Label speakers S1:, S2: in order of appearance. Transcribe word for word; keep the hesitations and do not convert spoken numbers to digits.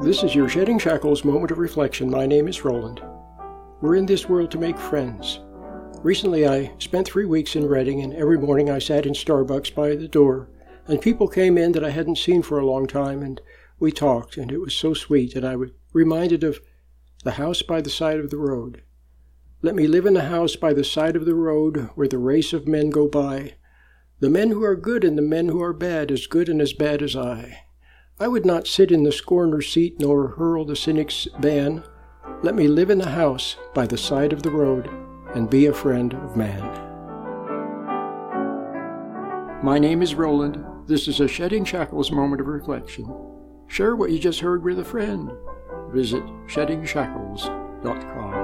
S1: This is your Shedding Shackles moment of reflection. My name is Roland. We're in this world to make friends. Recently, I spent three weeks in Reading, and every morning I sat in Starbucks by the door, and people came in that I hadn't seen for a long time, and we talked, and it was so sweet, and I was reminded of the house by the side of the road. Let me live in a house by the side of the road where the race of men go by, the men who are good and the men who are bad, as good and as bad as I. I would not sit in the scorner's seat nor hurl the cynic's ban. Let me live in a house by the side of the road and be a friend of man. My name is Roland. This is a Shedding Shackles moment of reflection. Share what you just heard with a friend. Visit shedding shackles dot com.